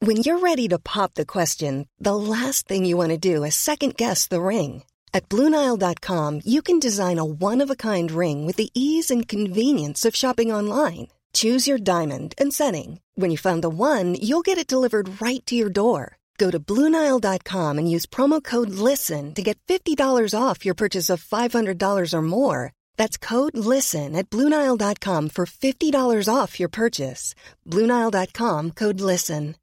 When you're ready to pop the question, the last thing you want to do is second-guess the ring. At BlueNile.com, you can design a one-of-a-kind ring with the ease and convenience of shopping online. Choose your diamond and setting. When you find the one, you'll get it delivered right to your door. Go to BlueNile.com and use promo code LISTEN to get $50 off your purchase of $500 or more. That's code LISTEN at BlueNile.com for $50 off your purchase. BlueNile.com, code LISTEN.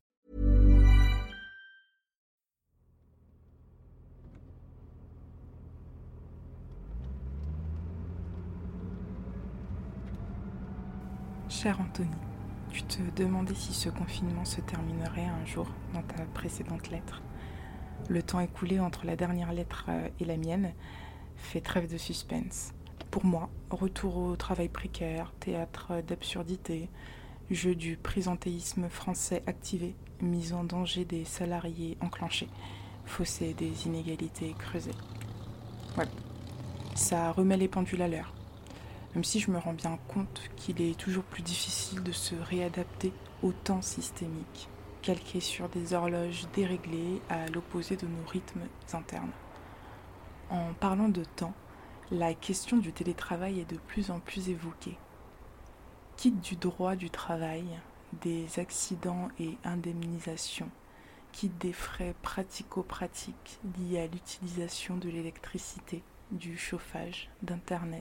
Cher Anthony, tu te demandais si ce confinement se terminerait un jour dans ta précédente lettre. Le temps écoulé entre la dernière lettre et la mienne fait trêve de suspense. Pour moi, retour au travail précaire, théâtre d'absurdité, jeu du présentéisme français activé, mise en danger des salariés enclenchés, fossé des inégalités creusées. Ouais, ça remet les pendules à l'heure. Même si je me rends bien compte qu'il est toujours plus difficile de se réadapter au temps systémique, calqué sur des horloges déréglées à l'opposé de nos rythmes internes. En parlant de temps, la question du télétravail est de plus en plus évoquée. Quitte du droit du travail, des accidents et indemnisations, quitte des frais pratico-pratiques liés à l'utilisation de l'électricité, du chauffage, d'Internet.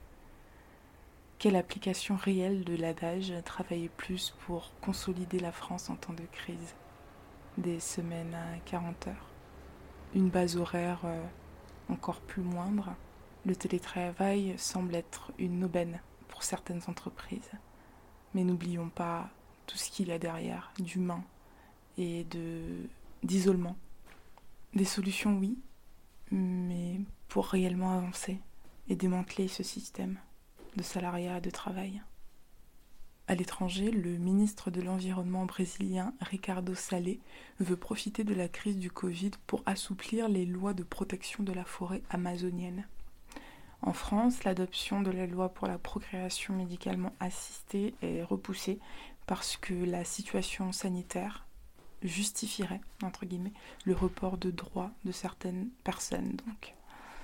Quelle application réelle de l'adage travailler plus pour consolider la France en temps de crise? Des semaines à 40 heures? Une base horaire encore plus moindre? Le télétravail semble être une aubaine pour certaines entreprises. Mais n'oublions pas tout ce qu'il y a derrière, d'humain et d'isolement. Des solutions, oui, mais pour réellement avancer et démanteler ce système de salariat, de travail. À l'étranger, le ministre de l'Environnement brésilien Ricardo Salles veut profiter de la crise du Covid pour assouplir les lois de protection de la forêt amazonienne. En France, l'adoption de la loi pour la procréation médicalement assistée est repoussée parce que la situation sanitaire justifierait, entre guillemets, le report de droits de certaines personnes, donc.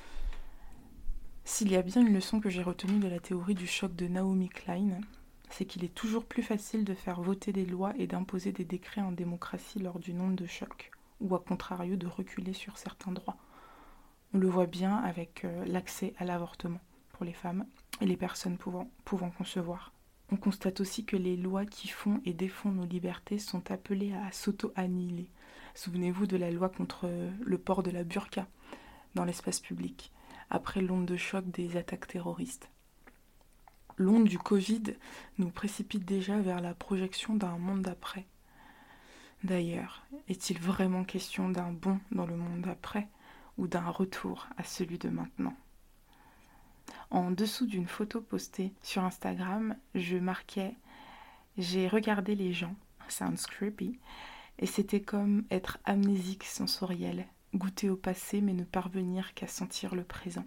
S'il y a bien une leçon que j'ai retenue de la théorie du choc de Naomi Klein, c'est qu'il est toujours plus facile de faire voter des lois et d'imposer des décrets en démocratie lors d'une onde de choc, ou à contrario de reculer sur certains droits. On le voit bien avec l'accès à l'avortement pour les femmes et les personnes pouvant concevoir. On constate aussi que les lois qui font et défendent nos libertés sont appelées à s'auto-annihiler. Souvenez-vous de la loi contre le port de la burqa dans l'espace public, après l'onde de choc des attaques terroristes. L'onde du Covid nous précipite déjà vers la projection d'un monde d'après. D'ailleurs, est-il vraiment question d'un bond dans le monde d'après ou d'un retour à celui de maintenant? En dessous d'une photo postée sur Instagram, je marquais « J'ai regardé les gens, sounds creepy », et c'était comme être amnésique sensoriel, goûter au passé mais ne parvenir qu'à sentir le présent.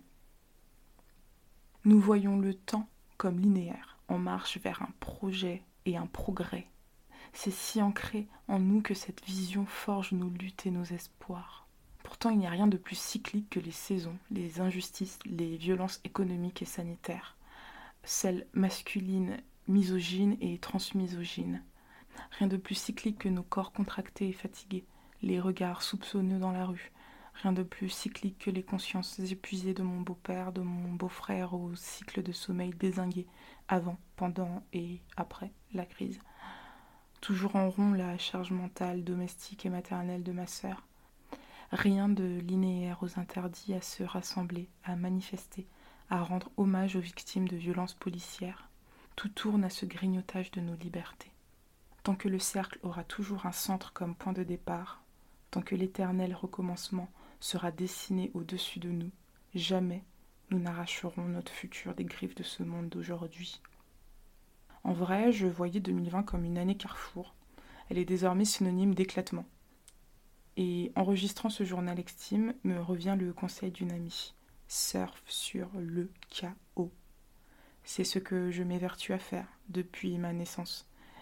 Nous voyons le temps comme linéaire, en marche vers un projet et un progrès. C'est si ancré en nous que cette vision forge nos luttes et nos espoirs. Pourtant, il n'y a rien de plus cyclique que les saisons, les injustices, les violences économiques et sanitaires, celles masculines, misogynes et transmisogynes. Rien de plus cyclique que nos corps contractés et fatigués, les regards soupçonneux dans la rue. Rien de plus cyclique que les consciences épuisées de mon beau-père, de mon beau-frère au cycle de sommeil dézingué, avant, pendant et après la crise. Toujours en rond la charge mentale, domestique et maternelle de ma sœur. Rien de linéaire aux interdits à se rassembler, à manifester, à rendre hommage aux victimes de violences policières. Tout tourne à ce grignotage de nos libertés. Tant que le cercle aura toujours un centre comme point de départ, tant que l'éternel recommencement sera dessiné au-dessus de nous, jamais nous n'arracherons notre futur des griffes de ce monde d'aujourd'hui. En vrai, je voyais 2020 comme une année carrefour. Elle est désormais synonyme d'éclatement. Et enregistrant ce journal extime, me revient le conseil d'une amie. Surfe sur le chaos. C'est ce que je m'évertue à faire depuis ma naissance.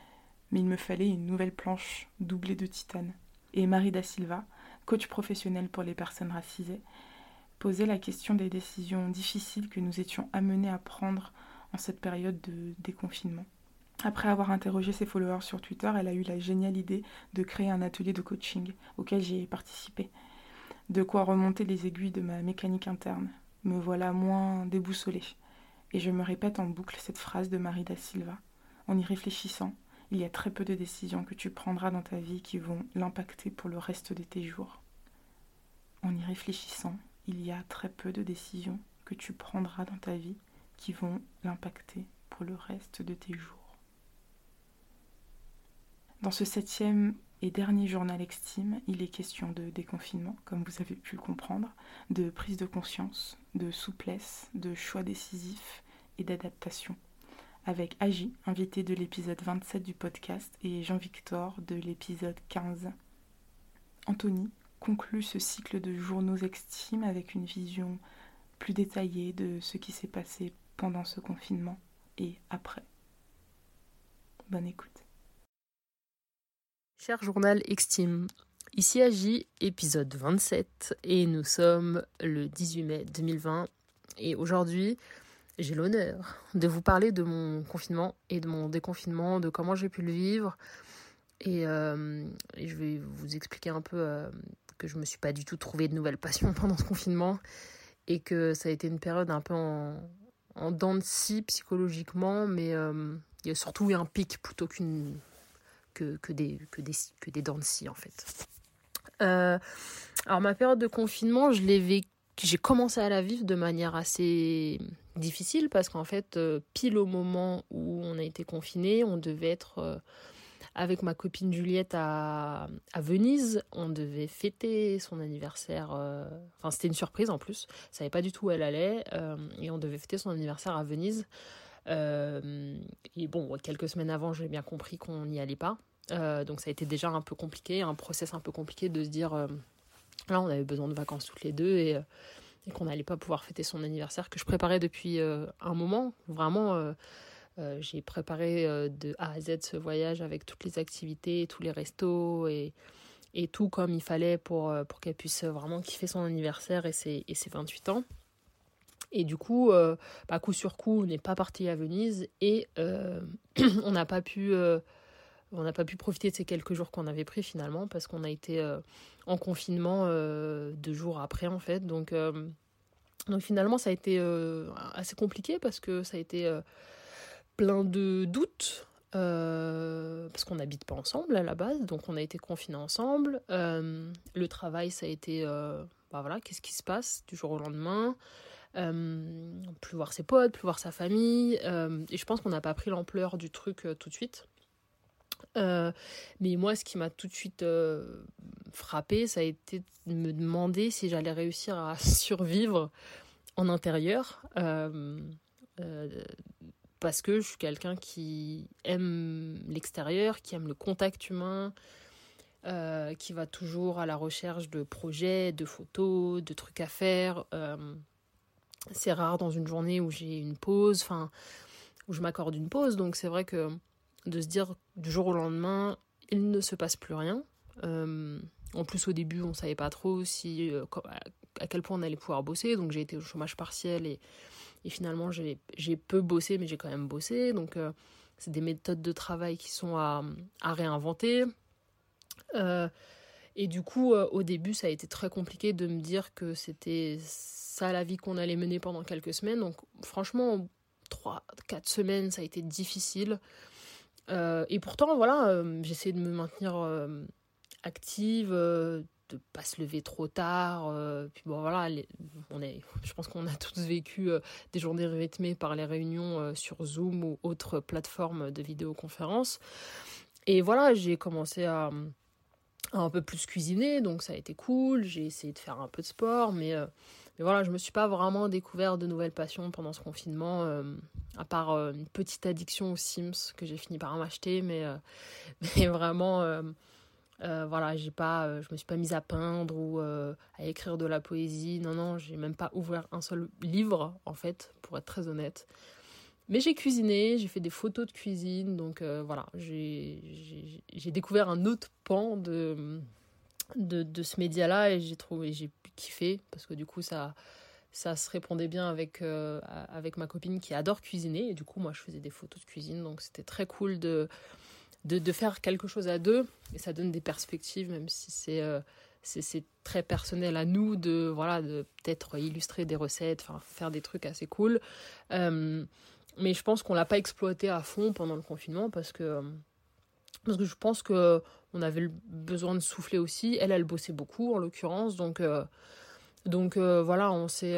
mais il me fallait une nouvelle planche doublée de titane. Et Marie da Silva, coach professionnel pour les personnes racisées, posait la question des décisions difficiles que nous étions amenés à prendre en cette période de déconfinement. Après avoir interrogé ses followers sur Twitter, elle a eu la géniale idée de créer un atelier de coaching auquel j'ai participé. De quoi remonter les aiguilles de ma mécanique interne. Me voilà moins déboussolée. Et je me répète en boucle cette phrase de Marie da Silva. En y réfléchissant, il y a très peu de décisions que tu prendras dans ta vie qui vont l'impacter pour le reste de tes jours. En y réfléchissant, il y a très peu de décisions que tu prendras dans ta vie qui vont l'impacter pour le reste de tes jours. Dans ce 7e et dernier journal Extime, il est question de déconfinement, comme vous avez pu le comprendre, de prise de conscience, de souplesse, de choix décisifs et d'adaptation. Avec Agi, invité de l'épisode 27 du podcast, et Jean-Victor de l'épisode 15. Anthony conclut ce cycle de journaux Extime avec une vision plus détaillée de ce qui s'est passé pendant ce confinement et après. Bonne écoute. Cher journal Extime, ici Agi, épisode 27, et nous sommes le 18 mai 2020. Et aujourd'hui, j'ai l'honneur de vous parler de mon confinement et de mon déconfinement, de comment j'ai pu le vivre. Et je vais vous expliquer un peu que je ne me suis pas du tout trouvé de nouvelles passions pendant ce confinement et que ça a été une période un peu en dents de scie psychologiquement, mais il y a surtout eu un pic plutôt que des dents de scie en fait. Alors ma période de confinement, j'ai commencé à la vivre de manière assez difficile parce qu'en fait, pile au moment où on a été confinés, on devait être avec ma copine Juliette à Venise. On devait fêter son anniversaire. Enfin, c'était une surprise en plus. Je savais pas du tout où elle allait. Et on devait fêter son anniversaire à Venise. Et bon, quelques semaines avant, j'ai bien compris qu'on n'y allait pas. Donc ça a été déjà un peu compliqué, un process un peu compliqué de se dire là on avait besoin de vacances toutes les deux et qu'on n'allait pas pouvoir fêter son anniversaire que je préparais depuis un moment. Vraiment, j'ai préparé de A à Z ce voyage avec toutes les activités, tous les restos et tout comme il fallait pour qu'elle puisse vraiment kiffer son anniversaire et ses 28 ans. Et du coup, coup sur coup, on n'est pas parti à Venise et on n'a pas pu profiter de ces quelques jours qu'on avait pris finalement parce qu'on a été en confinement 2 jours après en fait. Donc finalement, ça a été assez compliqué parce que ça a été plein de doutes. Parce qu'on n'habite pas ensemble à la base, donc on a été confinés ensemble. Le travail, ça a été qu'est-ce qui se passe du jour au lendemain. Plus voir ses potes, plus voir sa famille, et je pense qu'on n'a pas pris l'ampleur du truc tout de suite. Mais moi, ce qui m'a tout de suite frappée, ça a été de me demander si j'allais réussir à survivre en intérieur, parce que je suis quelqu'un qui aime l'extérieur, qui aime le contact humain, qui va toujours à la recherche de projets, de photos, de trucs à faire. C'est rare dans une journée où j'ai une pause, où je m'accorde une pause. Donc c'est vrai que de se dire du jour au lendemain, il ne se passe plus rien. En plus, au début, on ne savait pas trop à quel point on allait pouvoir bosser. Donc j'ai été au chômage partiel et finalement, j'ai peu bossé, mais j'ai quand même bossé. Donc c'est des méthodes de travail qui sont à réinventer. Et du coup, au début, ça a été très compliqué de me dire que c'était ça la vie qu'on allait mener pendant quelques semaines. Donc franchement, 3-4 semaines, ça a été difficile. Et pourtant, voilà, j'essayais de me maintenir active, de pas se lever trop tard. Puis bon, voilà, je pense qu'on a tous vécu des journées rythmées par les réunions sur Zoom ou autres plateformes de vidéoconférence. Et voilà, j'ai commencé à un peu plus cuisiner, donc ça a été cool. J'ai essayé de faire un peu de sport, mais voilà, je me suis pas vraiment découvert de nouvelles passions pendant ce confinement, à part une petite addiction aux Sims que j'ai fini par m'acheter, mais vraiment, voilà, je me suis pas mise à peindre ou à écrire de la poésie. Non, j'ai même pas ouvert un seul livre, en fait, pour être très honnête. Mais j'ai cuisiné, j'ai fait des photos de cuisine, donc voilà, j'ai découvert un autre pan de ce média-là et j'ai kiffé parce que du coup ça se répondait bien avec ma copine qui adore cuisiner et du coup moi je faisais des photos de cuisine, donc c'était très cool de faire quelque chose à deux et ça donne des perspectives, même si c'est très personnel à nous de peut-être illustrer des recettes, faire des trucs assez cool. Mais je pense qu'on l'a pas exploité à fond pendant le confinement parce que je pense que on avait besoin de souffler aussi. Elle bossait beaucoup en l'occurrence, donc voilà,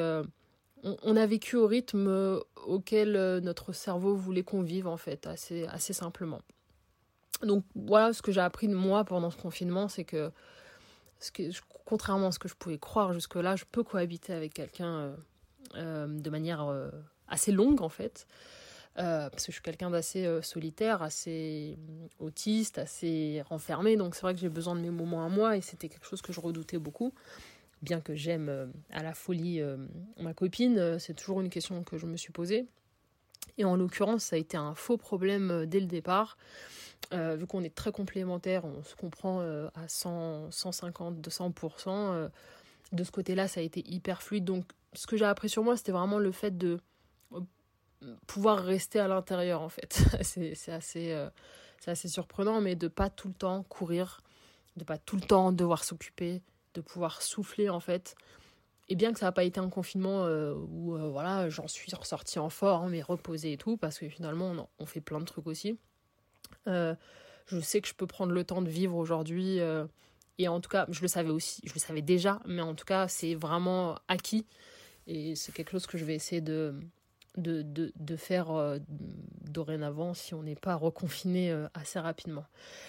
on a vécu au rythme auquel notre cerveau voulait qu'on vive en fait, assez simplement. Donc voilà ce que j'ai appris de moi pendant ce confinement, c'est que contrairement à ce que je pouvais croire jusque-là, je peux cohabiter avec quelqu'un de manière assez longue en fait, parce que je suis quelqu'un d'assez solitaire, assez autiste, assez renfermé, donc c'est vrai que j'ai besoin de mes moments à moi et c'était quelque chose que je redoutais beaucoup. Bien que j'aime à la folie ma copine, c'est toujours une question que je me suis posée. Et en l'occurrence, ça a été un faux problème dès le départ. Vu qu'on est très complémentaires, on se comprend à 100, 150, 200%. De ce côté-là, ça a été hyper fluide. Donc, ce que j'ai appris sur moi, c'était vraiment le fait de pouvoir rester à l'intérieur, en fait. c'est assez surprenant, mais de pas tout le temps courir, de pas tout le temps devoir s'occuper, de pouvoir souffler, en fait. Et bien que ça n'a pas été un confinement où j'en suis ressortie en forme et reposée et tout, parce que finalement, on fait plein de trucs aussi. Je sais que je peux prendre le temps de vivre aujourd'hui et en tout cas je le savais déjà, mais en tout cas c'est vraiment acquis et c'est quelque chose que je vais essayer de faire dorénavant si on n'est pas reconfiné assez rapidement.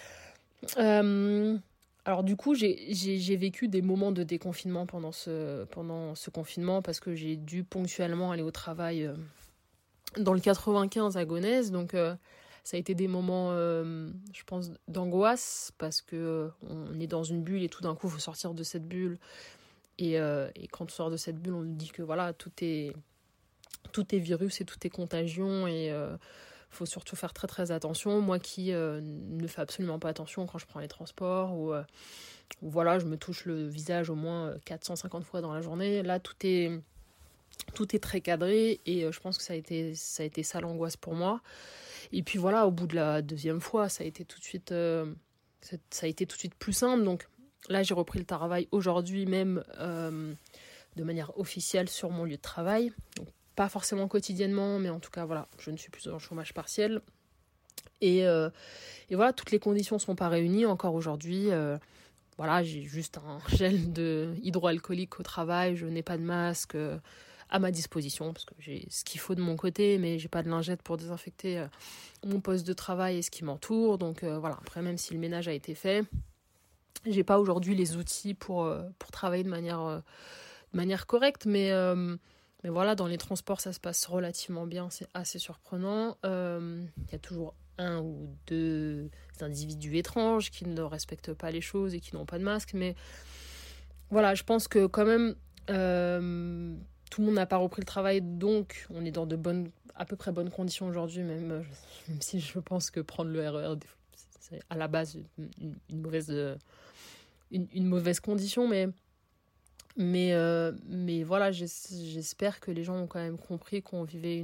Alors du coup j'ai vécu des moments de déconfinement pendant ce confinement parce que j'ai dû ponctuellement aller au travail dans le 95 à Gonesse, donc ça a été des moments, je pense, d'angoisse parce que on est dans une bulle et tout d'un coup, il faut sortir de cette bulle. Et quand on sort de cette bulle, on nous dit que voilà, tout est virus et tout est contagion et faut surtout faire très très attention. Moi qui ne fais absolument pas attention quand je prends les transports ou voilà, je me touche le visage au moins 450 fois dans la journée. Là, tout est très cadré et je pense que ça a été ça l'angoisse pour moi. Et puis voilà, au bout de la deuxième fois, ça a été tout de suite plus simple. Donc là, j'ai repris le travail aujourd'hui même de manière officielle sur mon lieu de travail. Donc, pas forcément quotidiennement, mais en tout cas, voilà, je ne suis plus en chômage partiel. Et voilà, toutes les conditions ne sont pas réunies encore aujourd'hui. Voilà, j'ai juste un gel hydroalcoolique au travail, je n'ai pas de masque à ma disposition parce que j'ai ce qu'il faut de mon côté, mais j'ai pas de lingette pour désinfecter mon poste de travail et ce qui m'entoure. Donc voilà, après même si le ménage a été fait, j'ai pas aujourd'hui les outils pour travailler de manière correcte, mais voilà, dans les transports ça se passe relativement bien, c'est assez surprenant. Il y a toujours un ou deux individus étranges qui ne respectent pas les choses et qui n'ont pas de masque, mais voilà, je pense que quand même tout le monde n'a pas repris le travail, donc on est dans à peu près bonnes conditions aujourd'hui, même si je pense que prendre le RER, c'est à la base une mauvaise condition, mais voilà, j'espère que les gens ont quand même compris qu'on vivait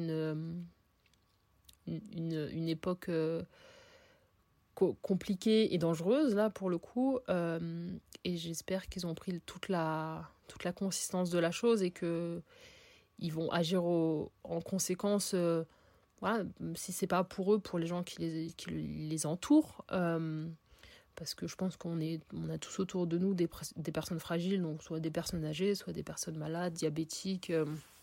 une époque compliquée et dangereuse, là, pour le coup, et j'espère qu'ils ont pris toute la consistance de la chose et qu'ils vont agir en conséquence, voilà, si c'est pas pour eux, pour les gens qui les entourent, parce que je pense on a tous autour de nous des personnes fragiles, donc soit des personnes âgées, soit des personnes malades, diabétiques,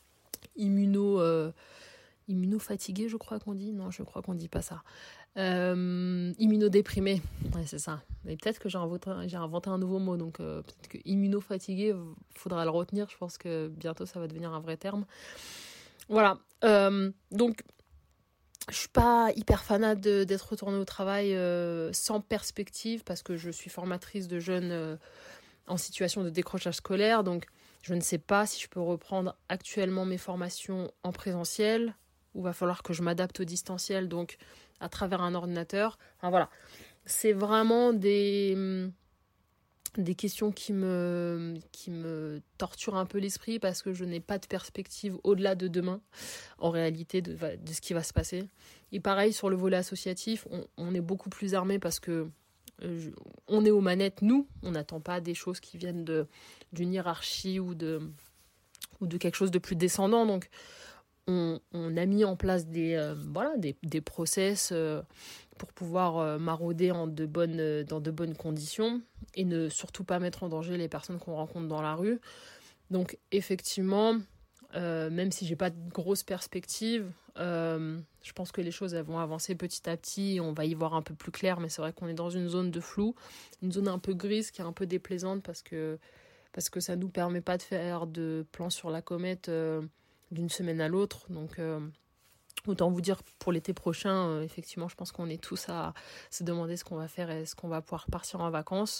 immunofatiguées, je crois qu'on dit. Non, je crois qu'on dit pas ça. Immunodéprimés, ouais, c'est ça. Mais peut-être que j'ai inventé un nouveau mot, donc peut-être que immunofatigué, faudra le retenir. Je pense que bientôt ça va devenir un vrai terme. Voilà. Donc je suis pas hyper fanat d'être retournée au travail sans perspective parce que je suis formatrice de jeunes en situation de décrochage scolaire, donc je ne sais pas si je peux reprendre actuellement mes formations en présentiel. où il va falloir que je m'adapte au distanciel, donc à travers un ordinateur. Enfin, voilà, c'est vraiment des questions qui me torturent un peu l'esprit parce que je n'ai pas de perspective au-delà de demain, en réalité, de ce qui va se passer. Et pareil, sur le volet associatif, on est beaucoup plus armé parce que on est aux manettes, nous. On n'attend pas des choses qui viennent d'une hiérarchie ou de quelque chose de plus descendant. Donc, on a mis en place des process pour pouvoir marauder dans de bonnes conditions et ne surtout pas mettre en danger les personnes qu'on rencontre dans la rue. Donc effectivement, même si j'ai pas de grosses perspectives, je pense que les choses elles vont avancer petit à petit et on va y voir un peu plus clair, mais c'est vrai qu'on est dans une zone de flou, une zone un peu grise qui est un peu déplaisante parce que ça nous permet pas de faire de plans sur la comète d'une semaine à l'autre. Donc autant vous dire pour l'été prochain, effectivement, je pense qu'on est tous à se demander ce qu'on va faire et est-ce qu'on va pouvoir partir en vacances.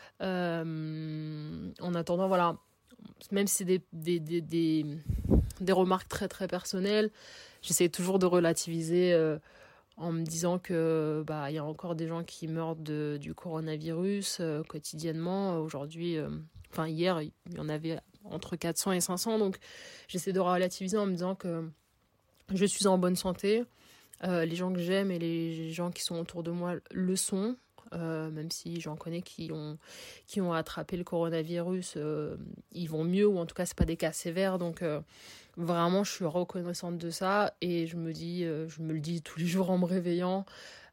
En attendant, voilà, même si c'est des remarques très très personnelles, j'essaie toujours de relativiser en me disant que y a encore des gens qui meurent du coronavirus quotidiennement. Aujourd'hui, hier, il y en avait entre 400 et 500, donc j'essaie de relativiser en me disant que je suis en bonne santé, les gens que j'aime et les gens qui sont autour de moi le sont, même si j'en connais qui ont attrapé le coronavirus, ils vont mieux, ou en tout cas c'est pas des cas sévères, donc vraiment je suis reconnaissante de ça et je me le dis tous les jours en me réveillant,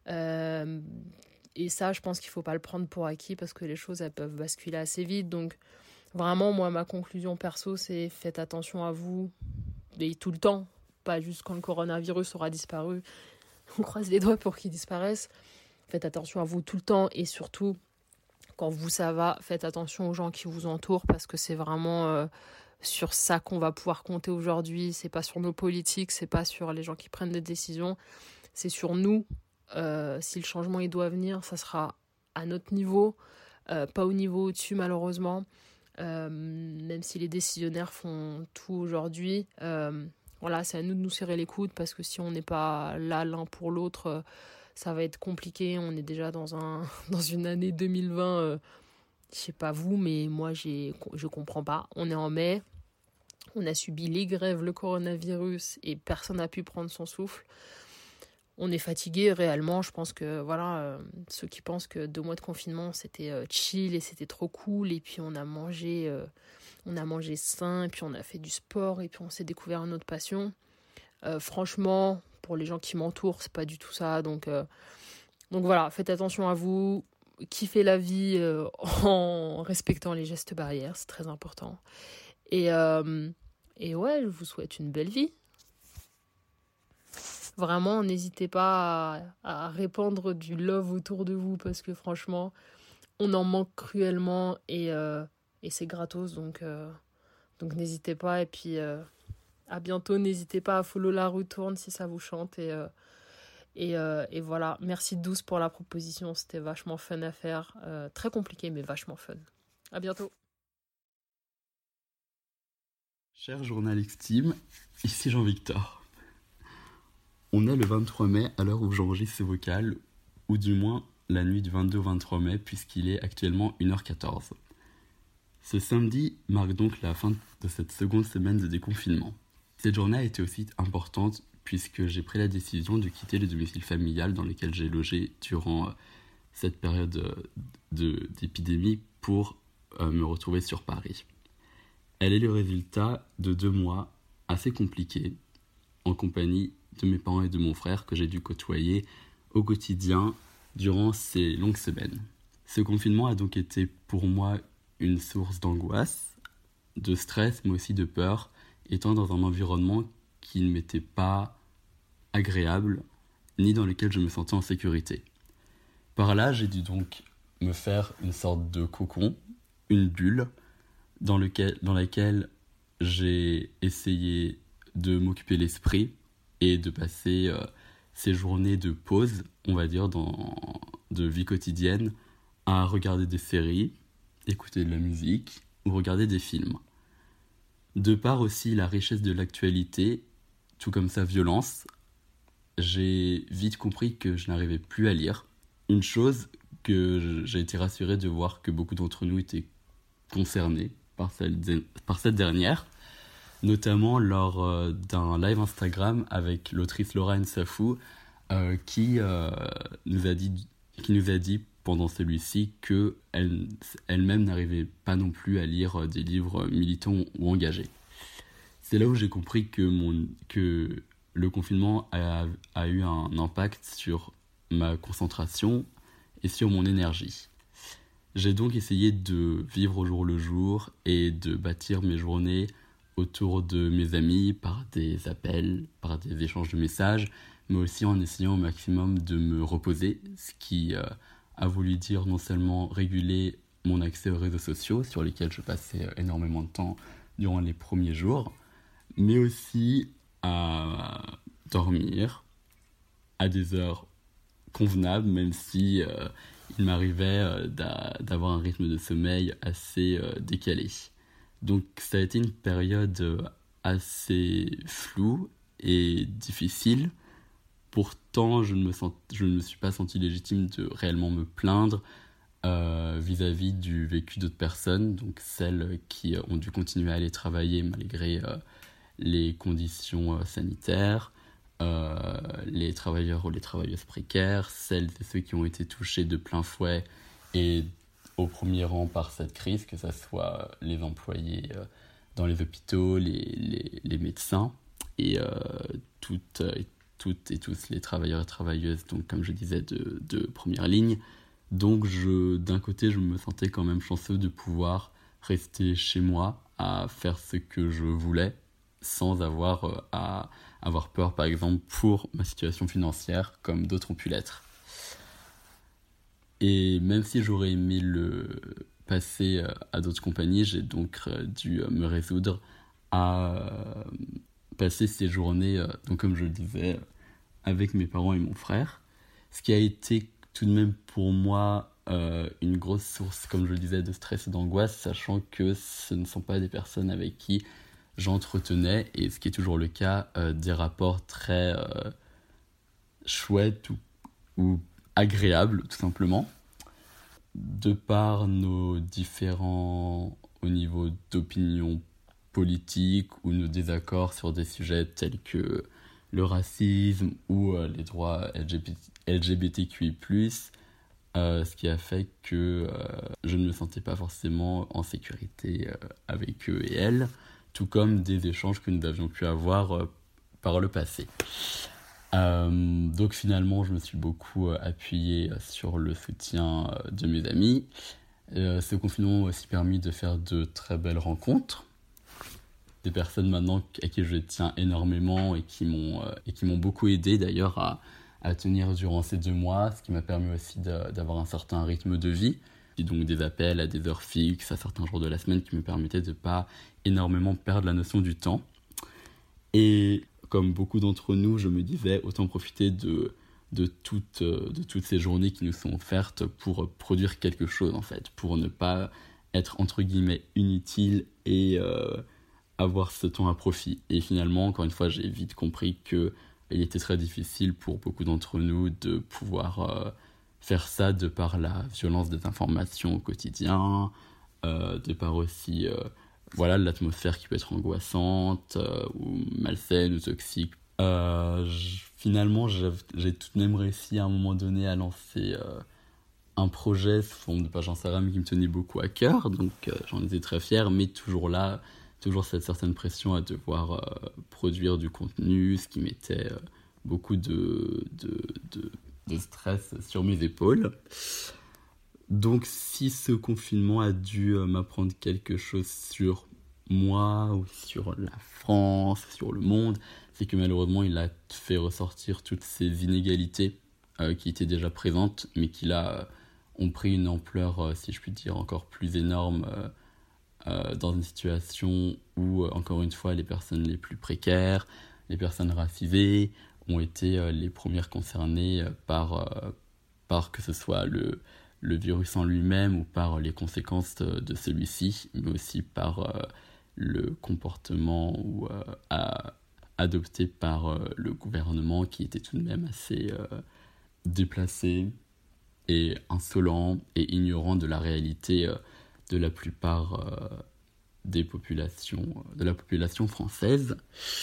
et ça je pense qu'il faut pas le prendre pour acquis parce que les choses elles peuvent basculer assez vite. Donc vraiment moi ma conclusion perso c'est faites attention à vous et tout le temps, pas juste quand le coronavirus aura disparu, on croise les doigts pour qu'il disparaisse. Faites attention à vous tout le temps et surtout, quand vous ça va, faites attention aux gens qui vous entourent parce que c'est vraiment sur ça qu'on va pouvoir compter aujourd'hui. C'est pas sur nos politiques, c'est pas sur les gens qui prennent des décisions, c'est sur nous. Si le changement il doit venir, ça sera à notre niveau, pas au niveau au-dessus malheureusement. Même si les décisionnaires font tout aujourd'hui, voilà, c'est à nous de nous serrer les coudes parce que si on n'est pas là l'un pour l'autre, ça va être compliqué. On est déjà dans une année 2020, je sais pas vous, mais moi je comprends pas. On est en mai, on a subi les grèves, le coronavirus et personne n'a pu prendre son souffle. On est fatigué réellement. Je pense que voilà, ceux qui pensent que 2 mois de confinement c'était chill et c'était trop cool et puis on a mangé sain et puis on a fait du sport et puis on s'est découvert une autre passion. Franchement, pour les gens qui m'entourent, c'est pas du tout ça. Donc voilà, faites attention à vous, kiffez la vie en respectant les gestes barrières, c'est très important. Et ouais, je vous souhaite une belle vie. Vraiment, n'hésitez pas à répandre du love autour de vous parce que franchement, on en manque cruellement et c'est gratos. Donc n'hésitez pas. Et puis, à bientôt. N'hésitez pas à follow La Rue Tourne si ça vous chante. Et voilà. Merci Douce pour la proposition. C'était vachement fun à faire. Très compliqué, mais vachement fun. À bientôt. Cher journaliste Team, ici Jean-Victor. On est le 23 mai à l'heure où j'enregistre ce vocal, ou du moins la nuit du 22 au 23 mai, puisqu'il est actuellement 1h14. Ce samedi marque donc la fin de cette seconde semaine de déconfinement. Cette journée a été aussi importante puisque j'ai pris la décision de quitter le domicile familial dans lequel j'ai logé durant cette période d'épidémie pour me retrouver sur Paris. Elle est le résultat de 2 mois assez compliqués en compagnie de mes parents et de mon frère que j'ai dû côtoyer au quotidien durant ces longues semaines. Ce confinement a donc été pour moi une source d'angoisse, de stress mais aussi de peur, étant dans un environnement qui ne m'était pas agréable ni dans lequel je me sentais en sécurité. Par là, j'ai dû donc me faire une sorte de cocon, une bulle, dans laquelle j'ai essayé de m'occuper l'esprit et de passer ces journées de pause, on va dire, de vie quotidienne, à regarder des séries, écouter de la musique ou regarder des films. De par aussi la richesse de l'actualité, tout comme sa violence, j'ai vite compris que je n'arrivais plus à lire. Une chose que j'ai été rassuré de voir que beaucoup d'entre nous étaient concernés par cette dernière, notamment lors d'un live Instagram avec l'autrice Laura Nsafou, qui nous a dit pendant celui-ci qu'elle-même n'arrivait pas non plus à lire des livres militants ou engagés. C'est là où j'ai compris que le confinement a eu un impact sur ma concentration et sur mon énergie. J'ai donc essayé de vivre au jour le jour et de bâtir mes journées autour de mes amis par des appels, par des échanges de messages, mais aussi en essayant au maximum de me reposer, ce qui a voulu dire non seulement réguler mon accès aux réseaux sociaux, sur lesquels je passais énormément de temps durant les premiers jours, mais aussi à dormir à des heures convenables, même si il m'arrivait d'avoir un rythme de sommeil assez décalé. Donc ça a été une période assez floue et difficile. Pourtant, je ne me suis pas senti légitime de réellement me plaindre vis-à-vis du vécu d'autres personnes, donc celles qui ont dû continuer à aller travailler malgré les conditions sanitaires, les travailleurs ou les travailleuses précaires, celles et ceux qui ont été touchés de plein fouet et au premier rang par cette crise, que ce soit les employés dans les hôpitaux, les médecins et toutes et tous les travailleurs et travailleuses, donc comme je disais, de première ligne. Donc d'un côté, je me sentais quand même chanceux de pouvoir rester chez moi à faire ce que je voulais sans avoir à avoir peur, par exemple, pour ma situation financière, comme d'autres ont pu l'être. Et même si j'aurais aimé le passer à d'autres compagnies, j'ai donc dû me résoudre à passer ces journées, donc comme je le disais, avec mes parents et mon frère. Ce qui a été tout de même pour moi une grosse source, comme je le disais, de stress et d'angoisse, sachant que ce ne sont pas des personnes avec qui j'entretenais, et ce qui est toujours le cas, des rapports très chouettes ou agréables, tout simplement. De par nos différents au niveau d'opinion politique ou nos désaccords sur des sujets tels que le racisme ou les droits LGBTQI+, ce qui a fait que je ne me sentais pas forcément en sécurité avec eux et elles, tout comme des échanges que nous avions pu avoir par le passé. Donc finalement, je me suis beaucoup appuyé sur le soutien de mes amis. Ce confinement m'a aussi permis de faire de très belles rencontres. Des personnes maintenant à qui je tiens énormément et qui m'ont beaucoup aidé d'ailleurs à tenir durant ces 2 mois, ce qui m'a permis aussi d'avoir un certain rythme de vie. Et donc des appels à des heures fixes, à certains jours de la semaine qui me permettaient de ne pas énormément perdre la notion du temps. Et comme beaucoup d'entre nous, je me disais, autant profiter de toutes ces journées qui nous sont offertes pour produire quelque chose, en fait, pour ne pas être, entre guillemets, inutile et avoir ce temps à profit. Et finalement, encore une fois, j'ai vite compris qu'il était très difficile pour beaucoup d'entre nous de pouvoir faire ça de par la violence des informations au quotidien, de par aussi l'atmosphère qui peut être angoissante ou malsaine ou toxique. Finalement, j'ai tout de même réussi à un moment donné à lancer un projet sous forme de page Instagram qui me tenait beaucoup à cœur, donc j'en étais très fier, mais toujours cette certaine pression à devoir produire du contenu, ce qui mettait beaucoup de stress sur mes épaules. Donc si ce confinement a dû m'apprendre quelque chose sur moi ou sur la France, sur le monde, c'est que malheureusement il a fait ressortir toutes ces inégalités qui étaient déjà présentes, mais qui là ont pris une ampleur, si je puis dire, encore plus énorme dans une situation où, encore une fois, les personnes les plus précaires, les personnes racisées ont été les premières concernées par que ce soit le virus en lui-même ou par les conséquences de celui-ci, mais aussi par le comportement ou à adoptée par le gouvernement, qui était tout de même assez déplacé et insolent et ignorant de la réalité de la plupart de la population française.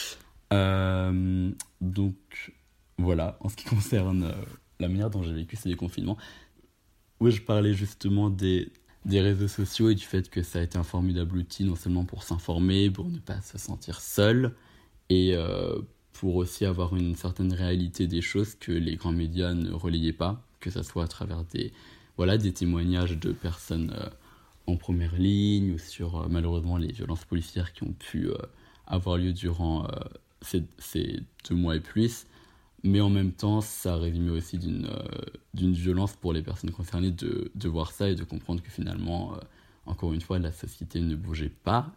Donc voilà, en ce qui concerne la manière dont j'ai vécu ces déconfinements, où je parlais justement des réseaux sociaux et du fait que ça a été un formidable outil non seulement pour s'informer, pour ne pas se sentir seul, et pour aussi avoir une certaine réalité des choses que les grands médias ne relayaient pas, que ce soit à travers des témoignages de personnes en première ligne, ou sur malheureusement les violences policières qui ont pu avoir lieu durant ces 2 mois et plus. Mais en même temps, ça résumait aussi d'une violence pour les personnes concernées de voir ça et de comprendre que finalement, encore une fois, la société ne bougeait pas.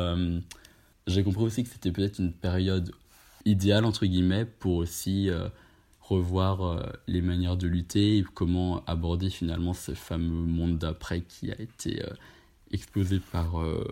J'ai compris aussi que c'était peut-être une période idéale, entre guillemets, pour aussi revoir les manières de lutter et comment aborder finalement ce fameux monde d'après qui a été exposé par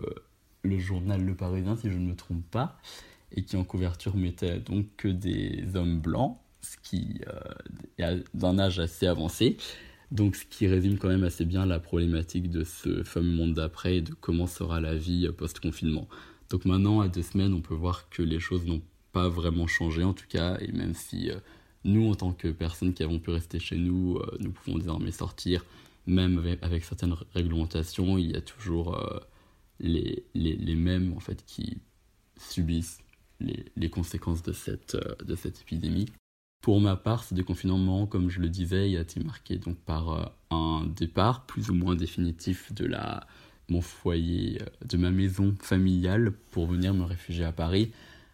le journal Le Parisien, si je ne me trompe pas, et qui en couverture mettait donc que des hommes blancs, ce qui est d'un âge assez avancé, donc ce qui résume quand même assez bien la problématique de ce fameux monde d'après et de comment sera la vie post-confinement. Donc maintenant, à 2 semaines, on peut voir que les choses n'ont pas vraiment changé en tout cas, et même si nous, en tant que personnes qui avons pu rester chez nous, nous pouvons désormais sortir, même avec certaines réglementations, il y a toujours les mêmes en fait, qui subissent les conséquences de cette épidémie. Pour ma part, ce déconfinement, comme je le disais, il a été marqué donc par un départ plus ou moins définitif de mon foyer, de ma maison familiale pour venir me réfugier à Paris,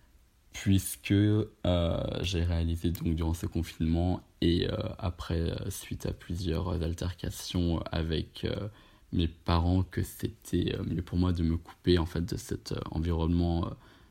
puisque j'ai réalisé donc durant ce confinement et après, suite à plusieurs altercations avec mes parents, que c'était mieux pour moi de me couper en fait de cet environnement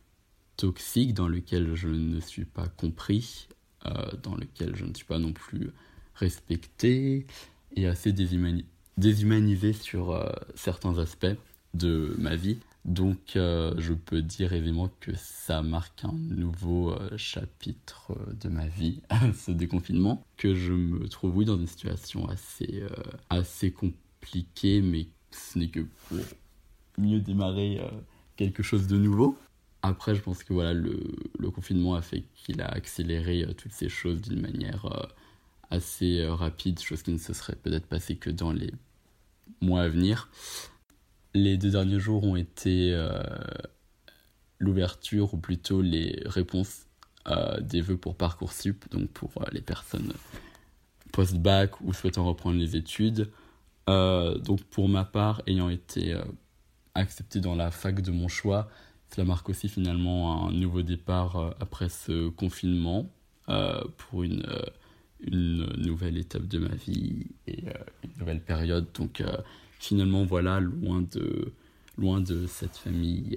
toxique dans lequel je ne suis pas compris, dans lequel je ne suis pas non plus respecté et assez déshumanisé sur certains aspects de ma vie. Donc je peux dire aisément que ça marque un nouveau chapitre de ma vie, ce déconfinement, que je me trouve dans une situation assez compliquée, mais ce n'est que pour mieux démarrer quelque chose de nouveau. Après, je pense que voilà, le confinement a fait qu'il a accéléré toutes ces choses d'une manière assez rapide, chose qui ne se serait peut-être passée que dans les mois à venir. Les 2 derniers jours ont été l'ouverture, ou plutôt les réponses des vœux pour Parcoursup, donc pour les personnes post-bac ou souhaitant reprendre les études. Donc pour ma part, ayant été accepté dans la fac de mon choix, cela marque aussi finalement un nouveau départ après ce confinement pour une nouvelle étape de ma vie et une nouvelle période. Donc finalement voilà, loin de cette famille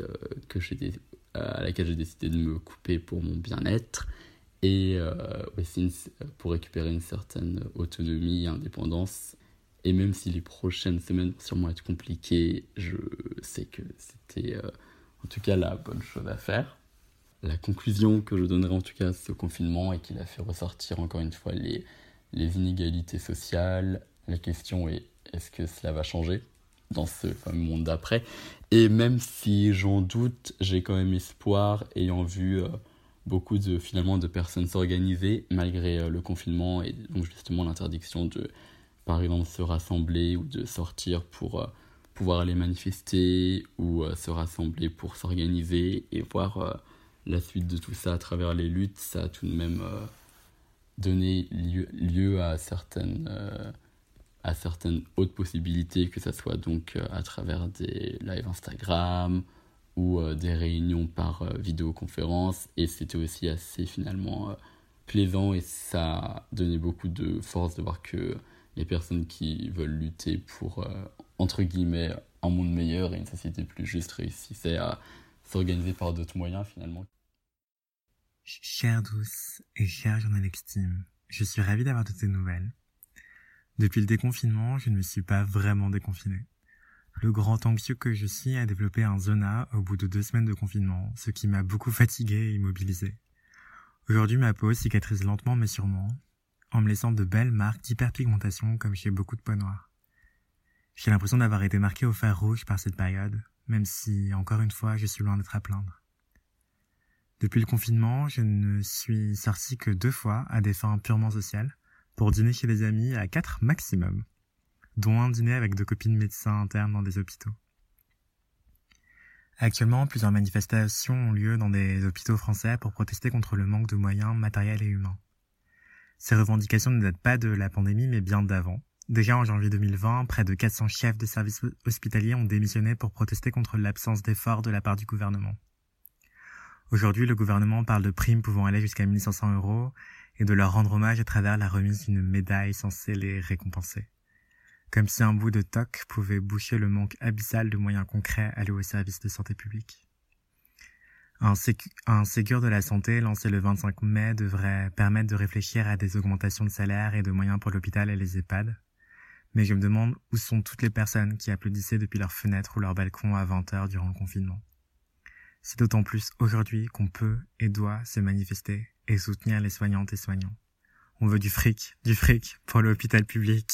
à laquelle j'ai décidé de me couper pour mon bien-être et aussi pour récupérer une certaine autonomie et indépendance. Et même si les prochaines semaines vont sûrement être compliquées, je sais que c'était en tout cas la bonne chose à faire. La conclusion que je donnerai en tout cas à ce confinement est qu'il a fait ressortir encore une fois les inégalités sociales. La question est, est-ce que cela va changer dans ce fameux monde d'après? Et même si j'en doute, j'ai quand même espoir, ayant vu beaucoup de personnes s'organiser malgré le confinement et donc justement l'interdiction de, par exemple, se rassembler ou de sortir pour pouvoir aller manifester ou se rassembler pour s'organiser et voir la suite de tout ça à travers les luttes. Ça a tout de même donné lieu à certaines autres possibilités, que ça soit donc à travers des lives Instagram ou des réunions par vidéoconférence, et c'était aussi assez finalement plaisant, et ça a donné beaucoup de force de voir que les personnes qui veulent lutter pour entre guillemets un monde meilleur et une société plus juste réussissaient à s'organiser par d'autres moyens finalement. Chère douce et chère journaliste Tim, je suis ravie d'avoir toutes ces nouvelles. Depuis le déconfinement, je ne me suis pas vraiment déconfiné. Le grand anxieux que je suis a développé un zona au bout de 2 semaines de confinement, ce qui m'a beaucoup fatigué et immobilisé. Aujourd'hui, ma peau cicatrise lentement mais sûrement, en me laissant de belles marques d'hyperpigmentation comme chez beaucoup de peaux noires. J'ai l'impression d'avoir été marqué au fer rouge par cette période, même si, encore une fois, je suis loin d'être à plaindre. Depuis le confinement, je ne suis sorti que 2 fois à des fins purement sociales, pour dîner chez des amis à 4 maximum, dont un dîner avec 2 copines médecins internes dans des hôpitaux. Actuellement, plusieurs manifestations ont lieu dans des hôpitaux français pour protester contre le manque de moyens matériels et humains. Ces revendications ne datent pas de la pandémie, mais bien d'avant. Déjà en janvier 2020, près de 400 chefs de services hospitaliers ont démissionné pour protester contre l'absence d'efforts de la part du gouvernement. Aujourd'hui, le gouvernement parle de primes pouvant aller jusqu'à 1 500 € et de leur rendre hommage à travers la remise d'une médaille censée les récompenser. Comme si un bout de toc pouvait boucher le manque abyssal de moyens concrets alloués aux services de santé publique. Un Ségur de la santé lancé le 25 mai devrait permettre de réfléchir à des augmentations de salaire et de moyens pour l'hôpital et les EHPAD. Mais je me demande où sont toutes les personnes qui applaudissaient depuis leur fenêtre ou leur balcon à 20h durant le confinement. C'est d'autant plus aujourd'hui qu'on peut et doit se manifester et soutenir les soignantes et soignants. On veut du fric pour l'hôpital public.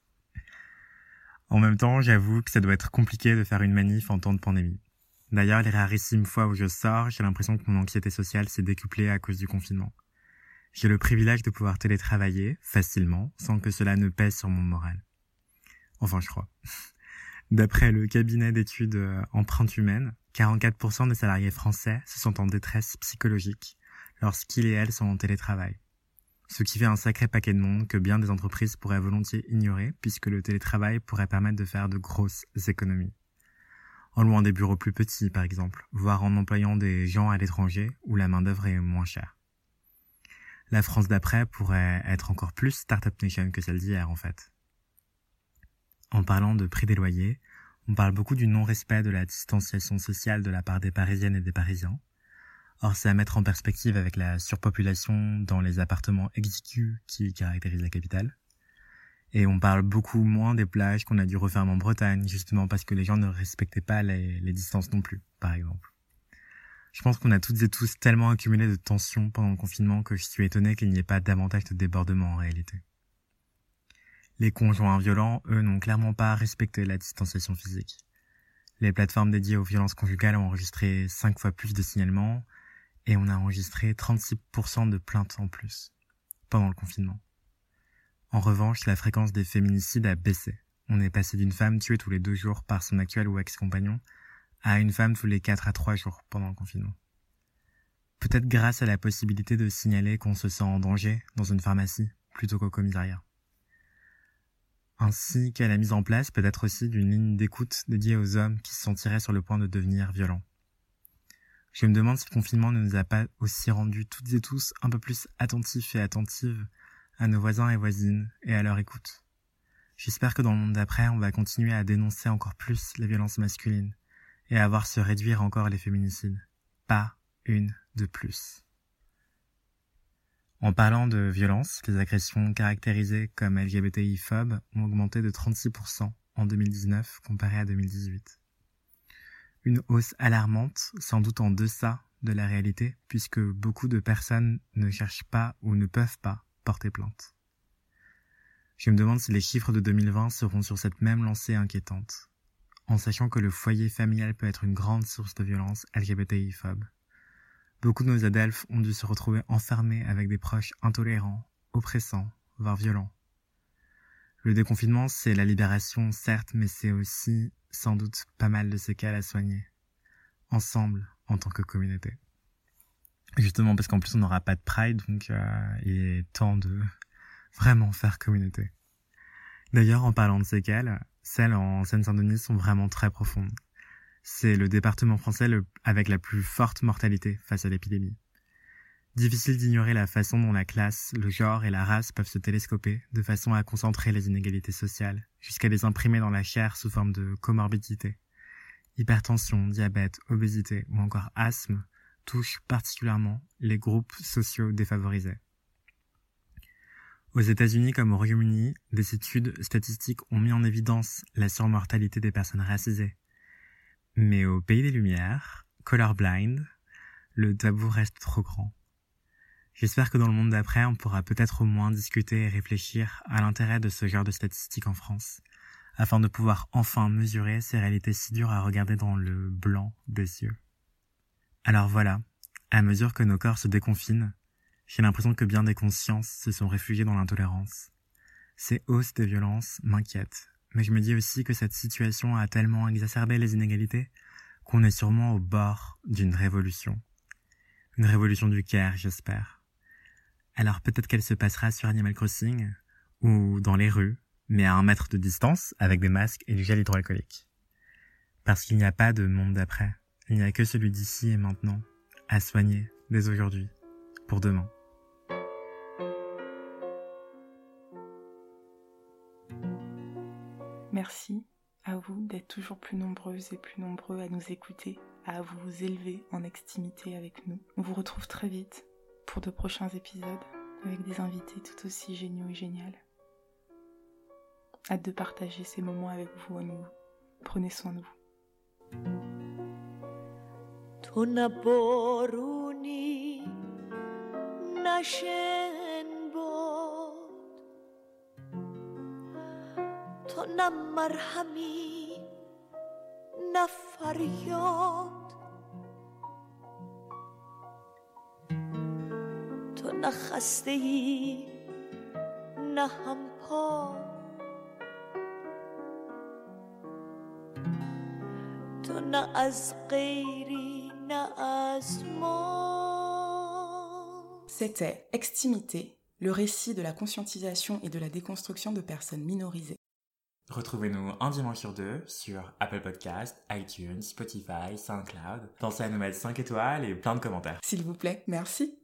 En même temps, j'avoue que ça doit être compliqué de faire une manif en temps de pandémie. D'ailleurs, les rarissimes fois où je sors, j'ai l'impression que mon anxiété sociale s'est décuplée à cause du confinement. J'ai le privilège de pouvoir télétravailler facilement, sans que cela ne pèse sur mon moral. Enfin, je crois. D'après le cabinet d'études Empreinte Humaine, 44% des salariés français se sentent en détresse psychologique lorsqu'ils et elles sont en télétravail. Ce qui fait un sacré paquet de monde que bien des entreprises pourraient volontiers ignorer puisque le télétravail pourrait permettre de faire de grosses économies. En louant des bureaux plus petits, par exemple, voire en employant des gens à l'étranger où la main-d'œuvre est moins chère. La France d'après pourrait être encore plus Startup Nation que celle d'hier, en fait. En parlant de prix des loyers, on parle beaucoup du non-respect de la distanciation sociale de la part des Parisiennes et des Parisiens. Or, c'est à mettre en perspective avec la surpopulation dans les appartements exigus qui caractérisent la capitale. Et on parle beaucoup moins des plages qu'on a dû refermer en Bretagne, justement parce que les gens ne respectaient pas les distances non plus, par exemple. Je pense qu'on a toutes et tous tellement accumulé de tensions pendant le confinement que je suis étonné qu'il n'y ait pas davantage de débordements en réalité. Les conjoints violents, eux, n'ont clairement pas respecté la distanciation physique. Les plateformes dédiées aux violences conjugales ont enregistré 5 fois plus de signalements et on a enregistré 36% de plaintes en plus pendant le confinement. En revanche, la fréquence des féminicides a baissé. On est passé d'une femme tuée tous les 2 jours par son actuel ou ex-compagnon à une femme tous les 4 à 3 jours pendant le confinement. Peut-être grâce à la possibilité de signaler qu'on se sent en danger dans une pharmacie plutôt qu'au commissariat. Ainsi qu'à la mise en place peut-être aussi d'une ligne d'écoute dédiée aux hommes qui se sentiraient sur le point de devenir violents. Je me demande si le confinement ne nous a pas aussi rendus toutes et tous un peu plus attentifs et attentives à nos voisins et voisines et à leur écoute. J'espère que dans le monde d'après, on va continuer à dénoncer encore plus les violences masculines et à voir se réduire encore les féminicides. Pas une de plus. En parlant de violence, les agressions caractérisées comme LGBTI-phobes ont augmenté de 36% en 2019 comparé à 2018. Une hausse alarmante, sans doute en deçà de la réalité, puisque beaucoup de personnes ne cherchent pas ou ne peuvent pas porter plainte. Je me demande si les chiffres de 2020 seront sur cette même lancée inquiétante, en sachant que le foyer familial peut être une grande source de violence LGBTI-phobe. Beaucoup de nos adelphes ont dû se retrouver enfermés avec des proches intolérants, oppressants, voire violents. Le déconfinement, c'est la libération, certes, mais c'est aussi, sans doute, pas mal de séquelles à soigner. Ensemble, en tant que communauté. Justement, parce qu'en plus, on n'aura pas de Pride, donc il est temps de vraiment faire communauté. D'ailleurs, en parlant de séquelles, celles en Seine-Saint-Denis sont vraiment très profondes. C'est le département français avec la plus forte mortalité face à l'épidémie. Difficile d'ignorer la façon dont la classe, le genre et la race peuvent se télescoper de façon à concentrer les inégalités sociales, jusqu'à les imprimer dans la chair sous forme de comorbidité. Hypertension, diabète, obésité ou encore asthme touchent particulièrement les groupes sociaux défavorisés. Aux États-Unis comme au Royaume-Uni, des études statistiques ont mis en évidence la surmortalité des personnes racisées. Mais au pays des Lumières, colorblind, le tabou reste trop grand. J'espère que dans le monde d'après, on pourra peut-être au moins discuter et réfléchir à l'intérêt de ce genre de statistiques en France, afin de pouvoir enfin mesurer ces réalités si dures à regarder dans le blanc des yeux. Alors voilà, à mesure que nos corps se déconfinent, j'ai l'impression que bien des consciences se sont réfugiées dans l'intolérance. Ces hausses des violences m'inquiètent, mais je me dis aussi que cette situation a tellement exacerbé les inégalités qu'on est sûrement au bord d'une révolution. Une révolution du care, j'espère. Alors peut-être qu'elle se passera sur Animal Crossing, ou dans les rues, mais à 1 mètre de distance, avec des masques et du gel hydroalcoolique. Parce qu'il n'y a pas de monde d'après, il n'y a que celui d'ici et maintenant, à soigner dès aujourd'hui, pour demain. Merci à vous d'être toujours plus nombreuses et plus nombreux à nous écouter, à vous élever en extimité avec nous. On vous retrouve très vite pour de prochains épisodes avec des invités tout aussi géniaux et géniales. Hâte de partager ces moments avec vous à nouveau. Prenez soin de vous. تو نبارونی نشن باد تو نه مرهمی نه فریاد تو نه خسته ای نه همپا تو نه از غیری نه از ما. C'était Extimité, le récit de la conscientisation et de la déconstruction de personnes minorisées. Retrouvez-nous un dimanche sur 2 sur Apple Podcasts, iTunes, Spotify, SoundCloud. Pensez à nous mettre 5 étoiles et plein de commentaires. S'il vous plaît, merci.